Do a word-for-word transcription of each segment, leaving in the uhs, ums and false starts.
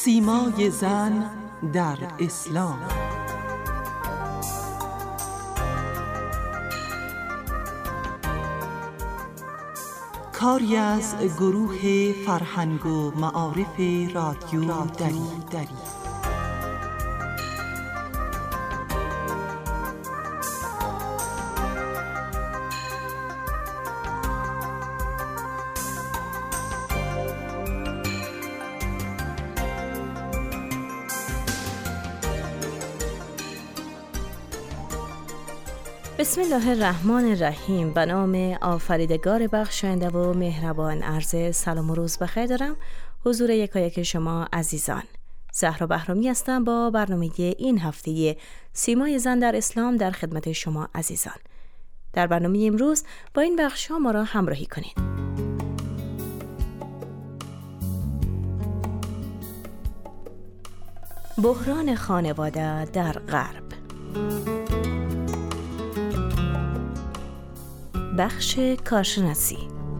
سیمای زن در اسلام. کاری از گروه فرهنگ و معارف رادیو دری. بسم الله الرحمن الرحیم. به نام آفریدگار بخشنده و مهربان عرض سلام و روز بخیر دارم حضور یکایک شما عزیزان. زهرا بهرامی هستم با برنامه این هفته سیمای زن در اسلام در خدمت شما عزیزان. در برنامه امروز با این بخش ها ما را همراهی کنید. بحران خانواده در غرب، بخش کارشناسی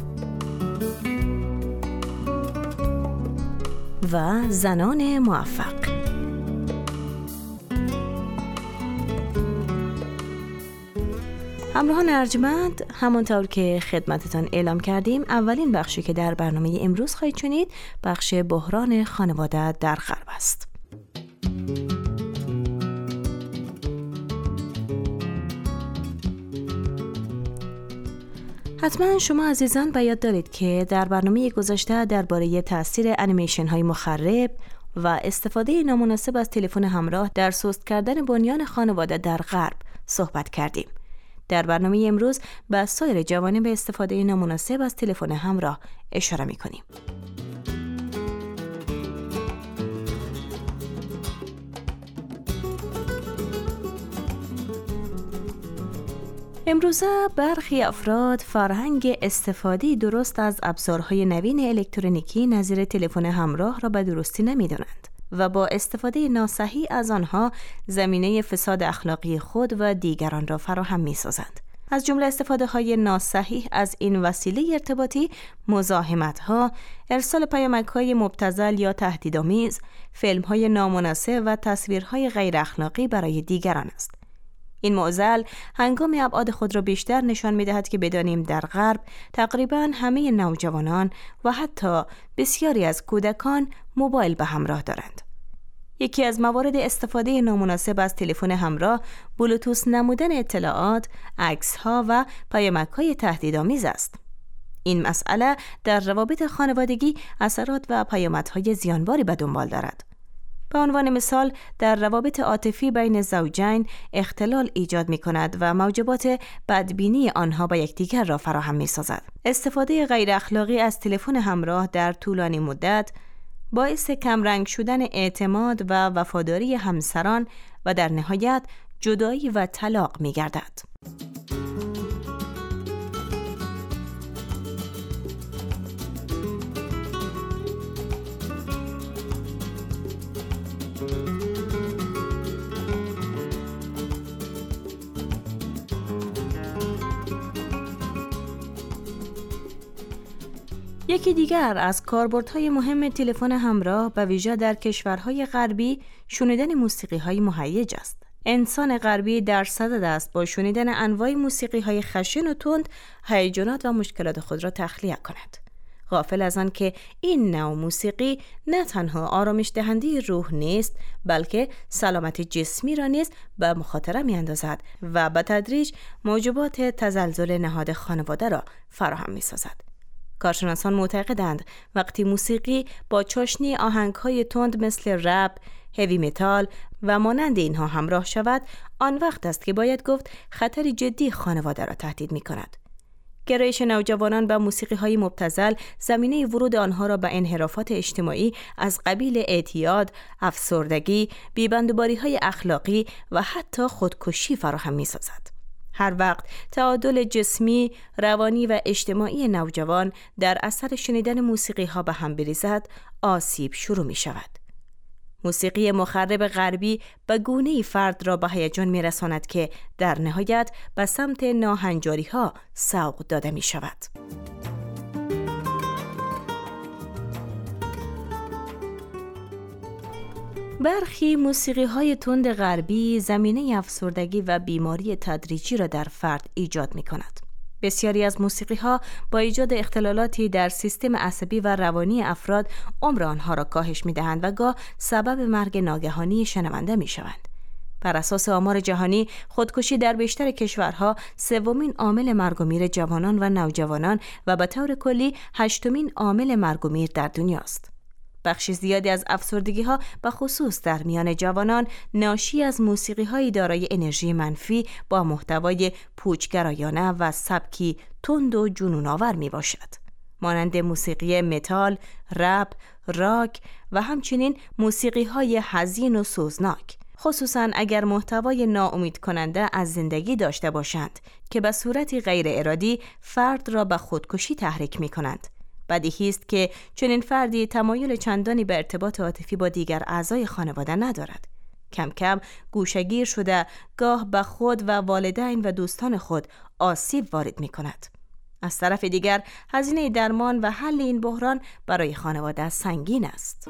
و زنان موفق. همراهان ارجمند، همانطور که خدمتتان اعلام کردیم، اولین بخشی که در برنامه امروز خواهید شنید بخش بحران خانواده در غرب است. حتما شما عزیزان به یاد دارید که در برنامه گذشته درباره تاثیر انیمیشن های مخرب و استفاده نامناسب از تلفن همراه در سست کردن بنیان خانواده در غرب صحبت کردیم. در برنامه امروز به سایر جوانب استفاده نامناسب از تلفن همراه اشاره می‌کنیم. امروزه برخی افراد فرهنگ استفاده درست از ابزارهای نوین الکترونیکی نظیر تلفن همراه را به درستی نمی‌دانند و با استفاده ناصحیح از آنها زمینه فساد اخلاقی خود و دیگران را فراهم می‌سازند. از جمله استفاده های ناصحیح از این وسیله ارتباطی مزاحمت‌ها، ارسال پیامک‌های مبتذل یا تهدیدآمیز، فیلم‌های نامناسب و تصویرهای غیر اخلاقی برای دیگران است. این معضل هنگام ابعاد خود را بیشتر نشان می‌دهد که بدانیم در غرب تقریباً همه نوجوانان و حتی بسیاری از کودکان موبایل به همراه دارند. یکی از موارد استفاده نامناسب از تلفن همراه بلوتوث نمودن اطلاعات، عکس‌ها و پیامک‌های تهدیدآمیز است. این مسئله در روابط خانوادگی اثرات و پیامدهای زیانباری به دنبال دارد. به عنوان مثال در روابط عاطفی بین زوجین اختلال ایجاد می کند و موجبات بدبینی آنها با یکدیگر را فراهم می سازد. استفاده غیر اخلاقی از تلفن همراه در طولانی مدت باعث کمرنگ شدن اعتماد و وفاداری همسران و در نهایت جدایی و طلاق می گردد. یکی دیگر از کاربردهای مهم تلفن همراه به ویژه در کشورهای غربی شنیدن موسیقی‌های مهیج است. انسان غربی در صدد است با شنیدن انواع موسیقی‌های خشن و تند هیجانات و مشکلات خود را تخلیه کند، غافل از آن که این نوع موسیقی نه تنها آرامش دهنده روح نیست، بلکه سلامت جسمی را نیز به مخاطره می‌اندازد و به تدریج موجبات تزلزل نهاد خانواده را فراهم می‌سازد. کارشناسان معتقدند وقتی موسیقی با چاشنی آهنگ‌های تند مثل رپ، هیوی متال و مانند اینها همراه شود، آن وقت است که باید گفت خطری جدی خانواده را تهدید می‌کند. گرایش نوجوانان به موسیقی‌های مبتذل زمینه ورود آنها را به انحرافات اجتماعی از قبیل اعتیاد، افسردگی، بی‌بندوباری‌های اخلاقی و حتی خودکشی فراهم می‌سازد. هر وقت تعادل جسمی، روانی و اجتماعی نوجوان در اثر شنیدن موسیقی ها به هم بریزد، آسیب شروع می شود. موسیقی مخرب غربی به گونه‌ای فرد را به هیجان می رساند که در نهایت به سمت ناهنجاری ها سوق داده می شود. برخی موسیقی‌های تند غربی زمینه افسردگی و بیماری تدریجی را در فرد ایجاد می‌کند. بسیاری از موسیقی‌ها با ایجاد اختلالاتی در سیستم عصبی و روانی افراد عمر آنها را کاهش می‌دهند و گاه سبب مرگ ناگهانی شنونده می‌شوند. بر اساس آمار جهانی، خودکشی در بیشتر کشورها سومین عامل مرگ و میر جوانان و نوجوانان و به طور کلی هشتمین عامل مرگ و میر در دنیاست. بخش زیادی از افسردگی‌ها به خصوص در میان جوانان ناشی از موسیقی‌های دارای انرژی منفی با محتوای پوچگرایانه و سبکی تند و جنون‌آور میباشد، مانند موسیقی متال، رپ، راک و همچنین موسیقی‌های حزین و سوزناک، خصوصاً اگر محتوای ناامید کننده از زندگی داشته باشند که به صورتی غیر ارادی فرد را به خودکشی تحریک می‌کنند. بدیهی است که چنین فردی تمایل چندانی به ارتباط عاطفی با دیگر اعضای خانواده ندارد. کم کم گوشه‌گیر شده گاه به خود و والدین و دوستان خود آسیب وارد می‌کند. از طرف دیگر هزینه درمان و حل این بحران برای خانواده سنگین است.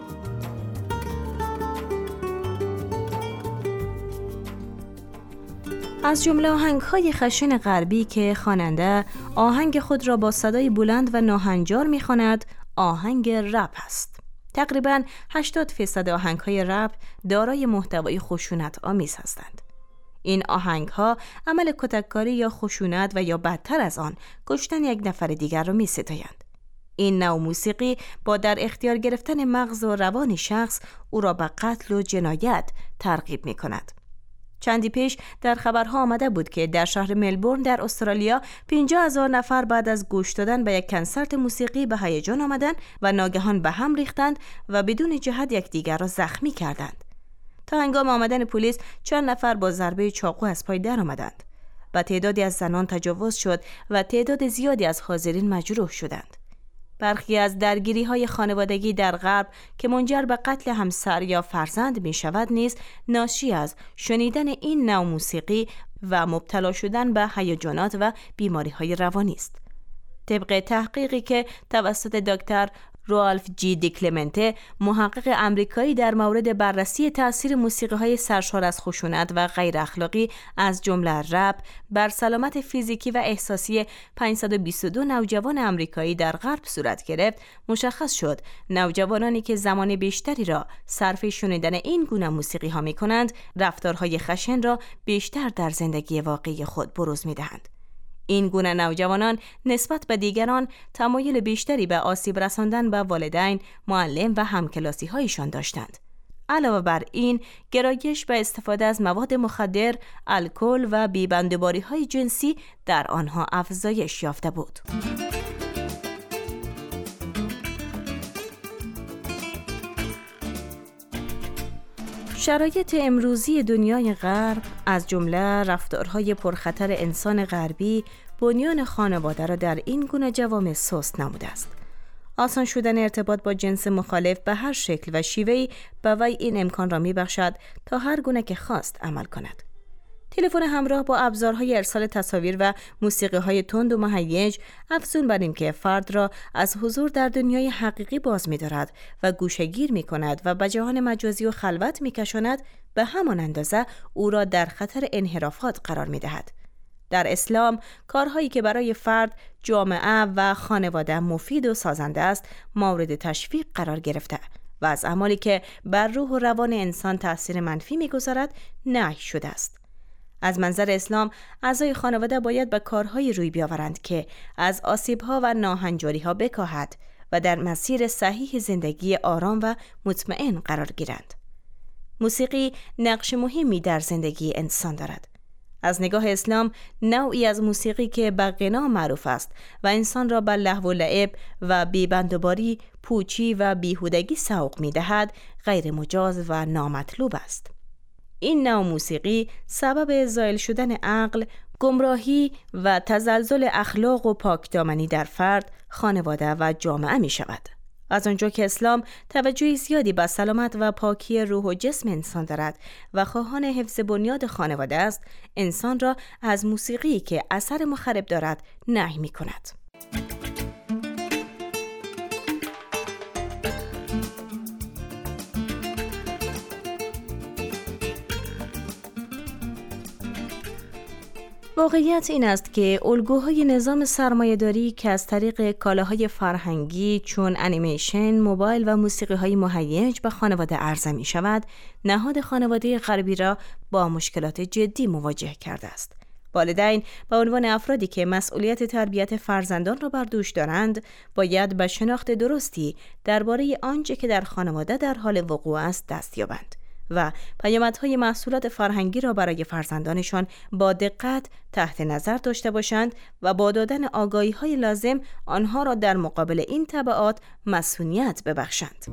از جمله آهنگ‌های خشن غربی که خواننده آهنگ خود را با صدای بلند و ناهنجار می‌خواند، آهنگ رپ است. تقریباً هشتاد درصد آهنگ‌های رپ دارای محتوای خشونت آمیز هستند. این آهنگ‌ها عمل کتککاری یا خشونت و یا بدتر از آن کشتن یک نفر دیگر را می‌ستایند. این نوع موسیقی با در اختیار گرفتن مغز و روان شخص او را به قتل و جنایت ترغیب می‌کند. چندی پیش در خبرها آمده بود که در شهر ملبورن در استرالیا پنجاه هزار نفر بعد از گوش دادن به یک کنسرت موسیقی به هیجان آمدند و ناگهان به هم ریختند و بدون جهت یکدیگر را زخمی کردند. تا هنگام آمدن پلیس چند نفر با ضربه چاقو از پای در آمدند. و تعدادی از زنان تجاوز شد و تعداد زیادی از حاضرین مجروح شدند. برخی از درگیری‌های خانوادگی در غرب که منجر به قتل همسر یا فرزند می شود نیز ناشی از شنیدن این نوع موسیقی و مبتلا شدن به هیجانات و بیماری‌های روانی است. طبق تحقیقی که توسط دکتر رالف جی دی کلمنته، محقق آمریکایی، در مورد بررسی تأثیر موسیقی‌های سرشار از خشونت و غیر اخلاقی از جمله رپ بر سلامت فیزیکی و احساسی پانصد و بیست و دو نوجوان آمریکایی در غرب صورت گرفت، مشخص شد نوجوانانی که زمان بیشتری را صرف شنیدن این گونه موسیقی‌ها می‌کنند، رفتارهای خشن را بیشتر در زندگی واقعی خود بروز می‌دهند. این گونه نوجوانان نسبت به دیگران تمایل بیشتری به آسیب رساندن به والدین، معلم و همکلاسی هایشان داشتند. علاوه بر این، گرایش به استفاده از مواد مخدر، الکل و بی‌بندوباری های جنسی در آنها افزایش یافته بود. شرایط امروزی دنیای غرب از جمله رفتارهای پرخطر انسان غربی بنیان خانواده را در این گونه جوامع سست نموده است. آسان شدن ارتباط با جنس مخالف به هر شکل و شیوهی به وی این امکان را می‌بخشد تا هر گونه که خواست عمل کند. تلفن همراه با ابزارهای ارسال تصاویر و موسیقی‌های تند و مهیج افزون بر این که فرد را از حضور در دنیای حقیقی باز می‌دارد و گوشه‌گیر می‌کند و به جهان مجازی و خلوت می‌کشاند، به همان اندازه او را در خطر انحرافات قرار می‌دهد. در اسلام کارهایی که برای فرد، جامعه و خانواده مفید و سازنده است مورد تشویق قرار گرفته و از اعمالی که بر روح و روان انسان تأثیر منفی می‌گذارد نهی شده است. از منظر اسلام اعضای خانواده باید به کارهای روی بیاورند که از آسیب‌ها و ناهنجاری‌ها بکاهد و در مسیر صحیح زندگی آرام و مطمئن قرار گیرند. موسیقی نقش مهمی در زندگی انسان دارد. از نگاه اسلام نوعی از موسیقی که به غنا معروف است و انسان را به لهو و لعب و بی‌بندوباری، پوچی و بیهودگی سوق می‌دهد، غیر مجاز و نامطلوب است. این نوع موسیقی سبب زائل شدن عقل، گمراهی و تزلزل اخلاق و پاکدامنی در فرد، خانواده و جامعه می شود. از آنجا که اسلام توجه زیادی به سلامت و پاکی روح و جسم انسان دارد و خواهان حفظ بنیاد خانواده است، انسان را از موسیقی که اثر مخرب دارد نهی می کند. واقعیت این است که الگوهای نظام سرمایه‌داری که از طریق کالاهای فرهنگی چون انیمیشن، موبایل و موسیقی‌های مهیج به خانواده عرضه می‌شود، نهاد خانواده غربی را با مشکلات جدی مواجه کرده است. والدین به عنوان افرادی که مسئولیت تربیت فرزندان را بر دوش دارند، باید به شناخت درستی درباره آنچه که در خانواده در حال وقوع است دست یابند و پیامدهای محصولات فرهنگی را برای فرزندانشان با دقت تحت نظر داشته باشند و با دادن آگاهی‌های لازم آنها را در مقابل این تبعات مسئولیت ببخشند.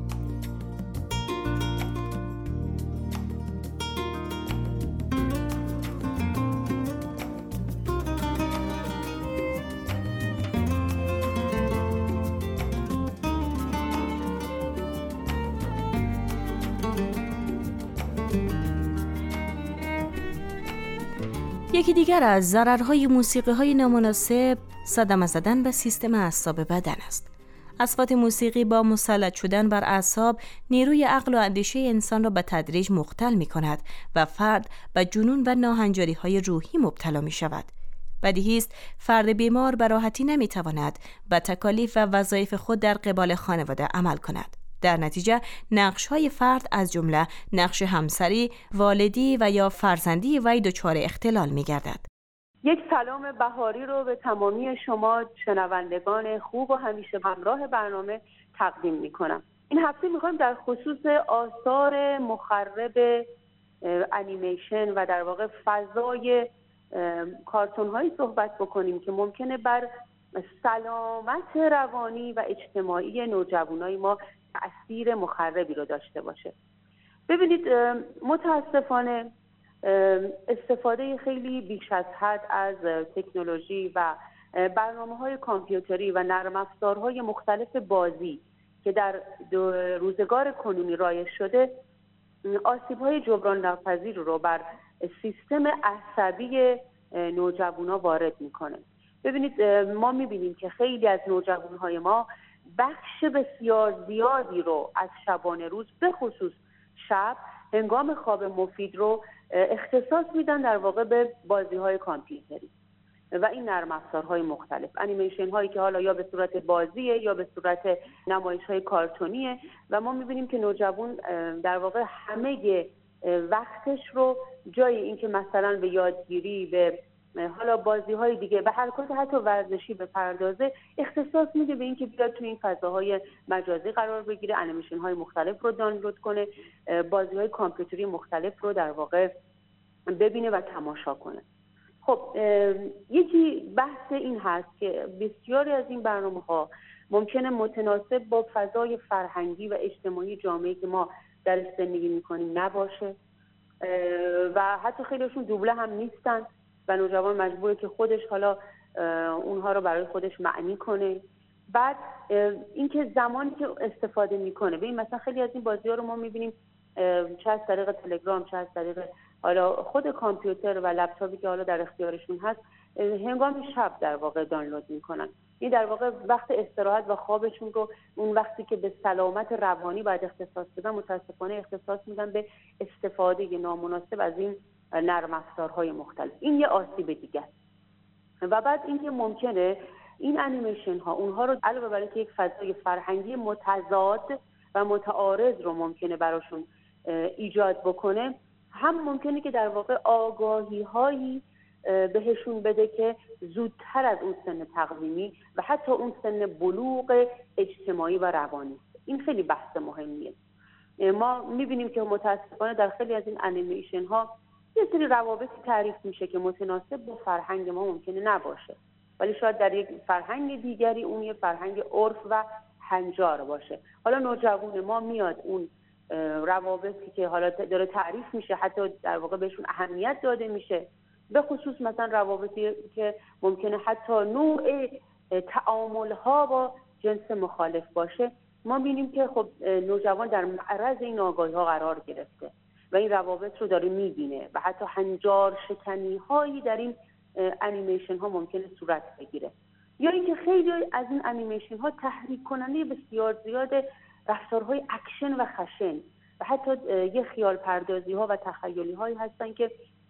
یکی دیگر از ضررهای موسیقی‌های نامناسب صدمه زدن به سیستم اعصاب بدن است. اصوات موسیقی با مسلط شدن بر اعصاب نیروی عقل و اندیشه انسان را به تدریج مختل می‌کند و فرد به جنون و ناهنجاری‌های روحی مبتلا می‌شود. بدیهی است فرد بیمار به راحتی نمی‌تواند به تکالیف و وظایف خود در قبال خانواده عمل کند. در نتیجه نقش‌های فرد از جمله نقش همسری، والدی و یا فرزندی وی دچار اختلال می‌گردد. یک سلام بهاری رو به تمامی شما شنوندگان خوب و همیشه همراه برنامه تقدیم می‌کنم. این هفته می‌خوایم در خصوص آثار مخرب انیمیشن و در واقع فضای کارتون‌هایی صحبت بکنیم که ممکنه بر سلامت روانی و اجتماعی نوجوانای ما تأثیر مخربی رو داشته باشه. ببینید متاسفانه استفاده خیلی بیش از حد از تکنولوژی و برنامه‌های کامپیوتری و نرم افزارهای مختلف بازی که در روزگار کنونی رایج شده آسیب‌های جبران ناپذیر رو بر سیستم عصبی نوجوانا وارد میکنه. ببینید ما میبینیم که خیلی از نوجوانهای ما بخش بسیار زیادی رو از شبانه روز به خصوص شب هنگام خواب مفید رو اختصاص میدن در واقع به بازی‌های کامپیوتری و این نرم افزارهای مختلف، انیمیشن هایی که حالا یا به صورت بازیه یا به صورت نمایش های کارتونیه و ما میبینیم که نوجوان در واقع همه وقتش رو جای این که مثلا به یادگیری، به حالا بازی های دیگه، به حرکات حتی ورزشی به پردازه اختصاص میده به این که بیاد توی این فضاهای مجازی قرار بگیره، انیمیشن های مختلف رو دانلود کنه، بازی های کامپیوتری مختلف رو در واقع ببینه و تماشا کنه. خب یکی بحث این هست که بسیاری از این برنامه‌ها ممکنه متناسب با فضای فرهنگی و اجتماعی جامعه‌ای که ما درش زندگی می‌کنیم نباشه و حتی خیلیشون دوبله هم نیستن و نوجوان مجبوره که خودش حالا اونها رو برای خودش معنی کنه. بعد اینکه زمانی که استفاده میکنه، ببین مثلا خیلی از این بازی‌ها رو ما می‌بینیم چه از طریق تلگرام، چه از طریق حالا خود کامپیوتر و لپتاپی که حالا در اختیارشون هست هنگام شب در واقع دانلود میکنن. این در واقع وقت استراحت و خوابشون رو، اون وقتی که به سلامت روانی باید اختصاص بدن، متاسفانه اختصاص میدن به استفاده نامناسب از این نرم افزارهای مختلف. این یه آسیب دیگه. و بعد اینکه ممکنه این انیمیشن ها اونها رو علاوه بر اینکه یک فضای فرهنگی متضاد و متعارض رو ممکنه براشون ایجاد بکنه، هم ممکنه که در واقع آگاهی هایی بهشون بده که زودتر از اون سن تقویمی و حتی اون سن بلوغ اجتماعی و روانی. این خیلی بحث مهمیه. ما میبینیم که متاسفانه در خیلی از این انیمیشن ها یه سری روابطی تعریف میشه که متناسب با فرهنگ ما ممکنه نباشه، ولی شاید در یک فرهنگ دیگری اون یه فرهنگ عرف و هنجار باشه. حالا نوجوان ما میاد اون روابطی که حالا داره تعریف میشه، حتی در واقع بهشون اهمیت داده میشه، به خصوص مثلا روابطی که ممکنه حتی نوع تعامل‌ها با جنس مخالف باشه، ما بینیم که خب نوجوان در معرض این آگاهی‌ها قرار گرفته و این روابط رو داره میبینه و حتی هنجار شکنی‌هایی در این انیمیشن ها ممکنه صورت بگیره. یا اینکه خیلی از این انیمیشن ها تحریک کننده بسیار زیاد رفتارهای اکشن و خشن و حتی یه خیال پردازی ها و تخیلی هایی هستن که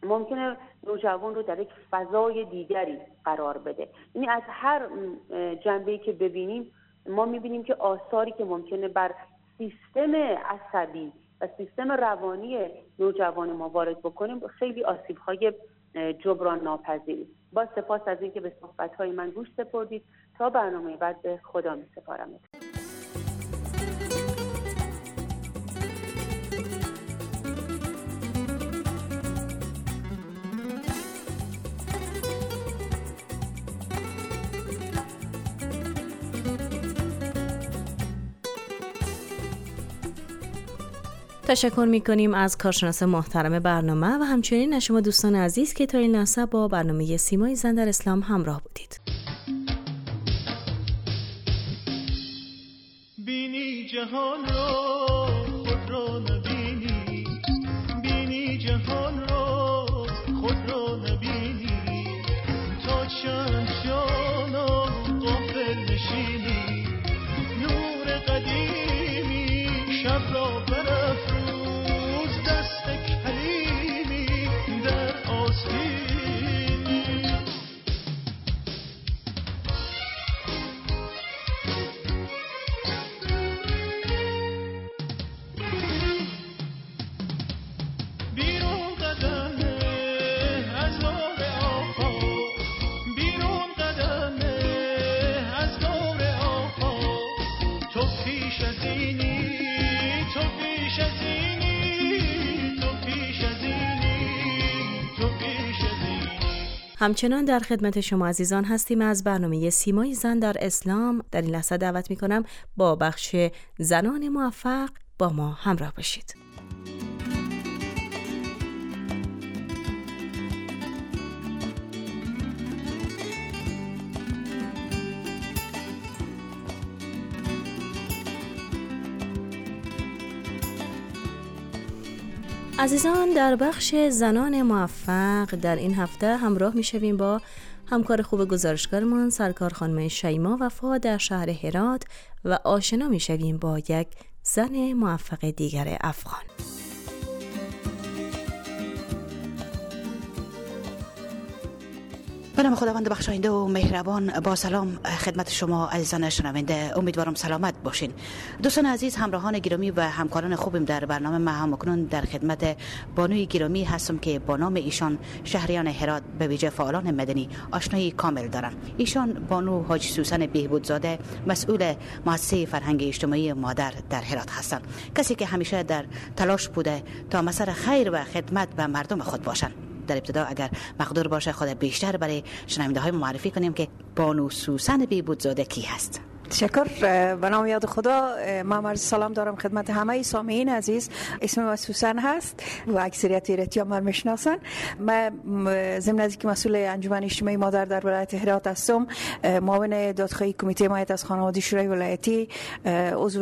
ممکنه نوجوان رو در یک فضای دیگری قرار بده. یعنی از هر جنبه‌ای که ببینیم ما می‌بینیم که آثاری که ممکنه بر سیستم عصبی و سیستم روانی نوجوان ما وارد بکنیم خیلی آسیب‌های جبران ناپذیری. با سپاس از اینکه به صحبت‌های من گوش سپردید. تا برنامه بعد به خدا می‌سپارم. تشکر می‌کنیم از کارشناس محترم برنامه و همچنین از شما دوستان عزیز که تا این لحظه با برنامه سیمای زن در اسلام همراه بودید. بینی جهان را خود را نبینی، بینی جهان را خود را نبینی، تا چند جانا غافل نشینی، نور قدیمی شب را برافروز، دست کلیمی در آستینی. بیرون قدم از دور آقا، بیرون قدم از دور آقا، تو پیش از اینی، تو پیش از اینی، تو پیش از اینی، تو پیش از اینی. همچنان در خدمت شما عزیزان هستیم از برنامه سیمای زن در اسلام. در این لحظه دعوت می‌کنم با بخش زنان موفق با ما همراه باشید. عزیزان، در بخش زنان موفق در این هفته همراه می‌شویم با همکار خوب گزارشگرمان سرکار خانم شیما وفا در شهر هرات و آشنا می‌شویم با یک زن موفق دیگر افغان. به نام خداوند بخشاینده و مهربان، با سلام خدمت شما عزیزان شنونده. امیدوارم سلامت باشین. دوستان عزیز، همراهان گرامی و همکاران خوبیم در برنامه، ما هم اکنون در خدمت بانوی گرامی هستم که با نام ایشان شهریان هرات به ویژه فعالان مدنی آشنایی کامل دارند. ایشان بانو حاجی سوسن بهبودزاده، مسئول مؤسسه فرهنگ اجتماعی مادر در هرات هستند. کسی که همیشه در تلاش بوده تا مسیر خیر و خدمت به مردم خود باشند. در ابتدا اگر مقدور باشه خود بیشتر برای شنونده های معرفی کنیم که بانو سوسن بهبودزاده کی هست. تشکر. به نام یاد خدا. من عرض سلام دارم خدمت همه سامعین عزیز. اسم من سوسن هست و اکثریت ایرتی‌ها من میشناسن. من ضمن از اینکه مسئول انجمن اجتماعی مادر در ولایت هرات هستم، معاون دادخواهی کمیته حمایت از خانواده شورای ولایتی، عضو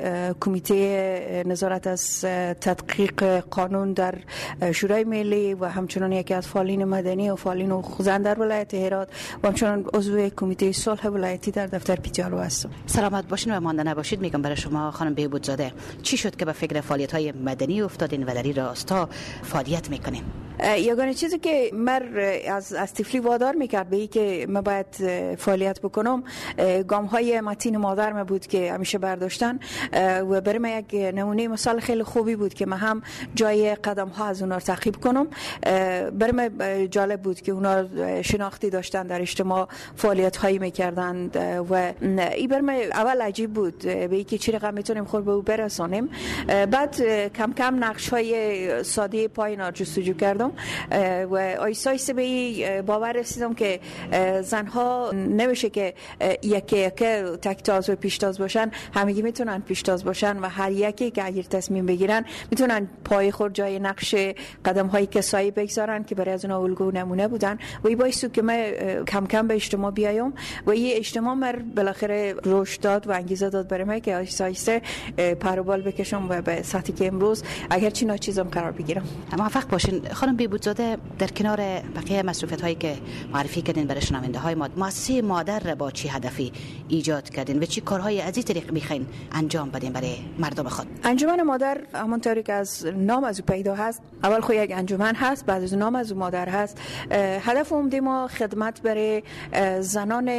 کمیته نظارت از تدقیق قانون در شورای ملی و همچنین یکی از فعالین مدنی و فعالین حقوق زن در ولایت هرات و همچنین عضو کمیته صلح ولایتی در دفتر پیتیالو هستم. سلامت باشین و مانده نباشید. میگم برای شما خانم بهبودزاده، چی شد که به فکر فعالیت‌های مدنی افتادین و در این راستا فعالیت میکنین؟ یگانه چیزی که من از از طفلی وادار میکرد به این که من باید فعالیت بکنم، گام‌های متین مادر من بود که همیشه برداشتن و برای من یک نمونه مثال خیلی خوبی بود که من هم جای قدم‌ها از اونها تعقیب کنم. برای من جالب بود که اونها شناختی داشتن، در اجتماع فعالیت‌هایی میکردند و این برای من اول عجیب بود به اینکه چی رقم میتونیم خود به او برسانیم. بعد کم کم نقش‌های ساده پایین جستجو کردم و آیسته آیسته به این باور رسیدم که زنها نمیشه که یکی یکی تکتاز و پیشتاز باشن، همگی میتونن پیشتاز باشن و هر یکی که اگر تصمیم بگیرن میتونن پای خود جای نقش قدم های کسایی بگذارن که برای از اونها الگو نمونه بودن و این باعث که من کم کم به اجتماع بیایم و این اجتماع مر بالاخره رشد داد و انگیزه داد برای من که آهسته آهسته پروبال بکشم و به سطحی که امروز اگر چی ناچیزم قرار بگیرم. موفق باشین. خانم بیبودزاده، در کنار بقیه مصروفیت هایی که معرفی کردین برای شنونده های ما، مؤسسه مادر را با چی هدفی ایجاد کردین و چی کارهای از این طریق میخواین انجام بدین برای مردم خود؟ انجمن مادر همونطوری که از نام از او پیدا هست، اول خو یک انجمن هست، بعد از نام از او مادر هست. هدف عمده ما خدمت برای زنان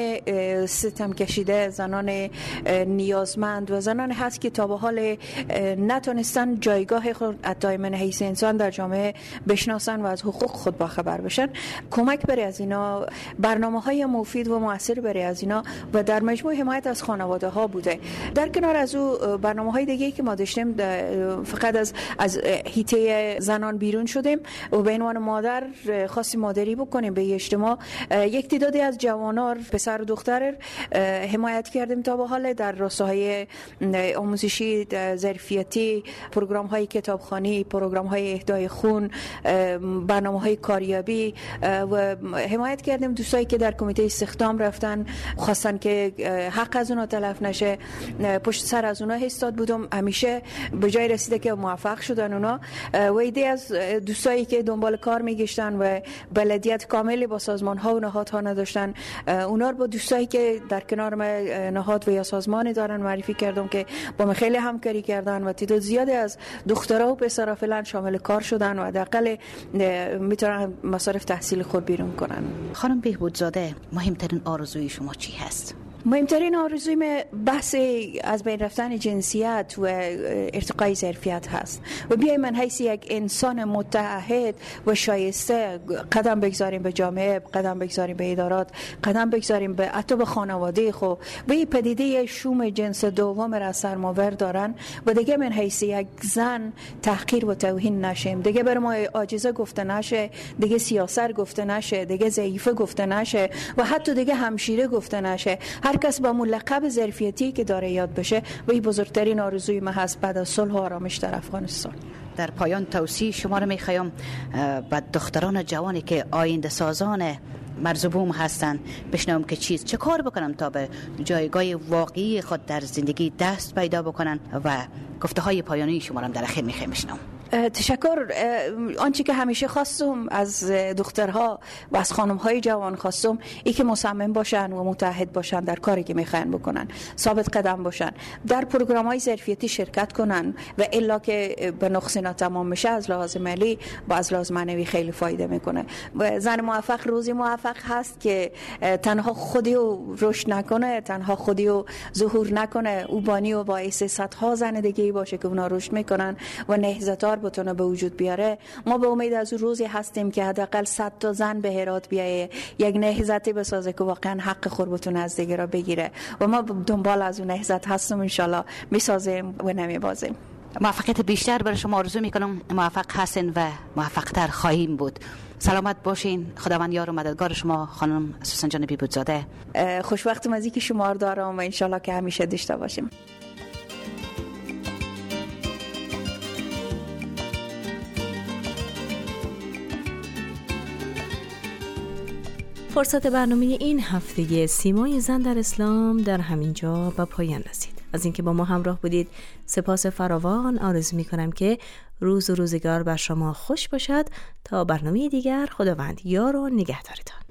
ستم کشیده، زنان نیازمند و زنان هست که تا به حال نتونستن جایگاه خود حتی من حیث انسان در جامعه بشناسن و از حقوق خود باخبر بشن. کمک برای از اینا، برنامه‌های مفید و مؤثر برای از اینا و در مجموع حمایت از خانواده ها بوده. در کنار از او برنامه‌های دیگه که ما داشتیم، فقط از از حیطه زنان بیرون شدیم و به عنوان مادر خاصی مادری بکنیم به اجتماع. یک تعدادی از جوانان، پسر و دختر حمایت کردیم تا به حال در راستاهای آموزشی، ظرفیتی، پروگرام‌های کتابخوانی، پروگرام‌های اهدای خون، برنامه‌های کاریابی و حمایت کردیم دوستایی که در کمیته استخدام رفتن، خواستن که حق از اونها تلف نشه. پشت سر از اونها ایستاد بودم، همیشه به جای رسیده که موفق شدن اونا. و ایده از دوستایی که دنبال کار میگشتن و بلدیت کاملی با سازمان‌ها و نهادها نداشتن، اونا رو با دوستایی که در کنار ما نهاد و یا سازمانی دارن معرفی کردم که با من خیلی همکاری کردن و تعداد زیادی از دخترها و پسرها فعلا شامل کار شدن و حداقل میتونن مصارف تحصیل خود بیرون کنن. خانم بهبودزاده، مهمترین آرزوی شما چی هست؟ مهمترین آرزویم بحث از بین رفتن جنسیت و ارتقای ظرفیت هست و بیای من حیث یک انسان متعهد و شایسته قدم بگذاریم به جامعه، قدم بگذاریم به ادارات، قدم بگذاریم به حتی به خانواده خود و این پدیده شوم جنس دوم را سرماور دارن و دیگه من حیث یک زن تحقیر و توهین نشیم، دیگه بر ما عاجزه گفته نشه، دیگه سیاسر گفته نشه، دیگه ضعیفه گفته نشه و حتی دیگه همشیره گفته نشه. هر کس با لقب ظرفیتی که داره یاد بشه و این بزرگترین آرزوی من هست بعد از صلح و آرامش در افغانستان. در پایان توصیه شما رو میخوایم به دختران جوانی که آینده سازان مرزبوم هستن بشنوم که چیز چه کار بکنم تا به جایگاه واقعی خود در زندگی دست پیدا بکنن و گفته های پایانی شما رو در اخیر میخوایم بشنوم. تشکر. آنچه که همیشه خواستم از دخترها و از خانمهای جوان خواستم ای که مصمم باشن و متحد باشن در کاری که میخواین بکنن، ثابت قدم باشن، در پروگرام‌های ظرفیتی شرکت کنن و الا که به نقص تمام میشه از لحاظ مالی و از لحاظ معنوی خیلی فایده میکنه. و زن موفق روزی موفق هست که تنها خودی رو رشد نکنه، تنها خودی رو ظهور نکنه، او بانی و باعث صدها زن دیگه باشه که اونا رشد میکنن و نهضتار بتونه به وجود بیاره. ما به امید از روزی هستیم که حداقل صد تا زن به هرات بیایه، یک نهضتی بسازه که واقعا حق خود بتونه از دیگه را بگیره و ما دنبال از اون نهضت هستیم، ان شاءالله میسازیم و نمیبازیم. موفقیت بیشتر برای شما آرزو میکنم. موفق هستین و موفق‌تر خواهیم بود. سلامت باشین. خداوند یار و مددگار شما خانم سوسن جان بیبودزاده. خوشوقتم از اینکه شما رو دارم و ان شاءالله که همیشه داشته باشیم. فرصت برنامه این هفته سیمای زن در اسلام در همین جا به پایان رسید. از اینکه با ما همراه بودید سپاس فراوان آرزو می کنم که روز و روزگار بر شما خوش باشد. تا برنامه دیگر، خداوند یار و نگهدارتان.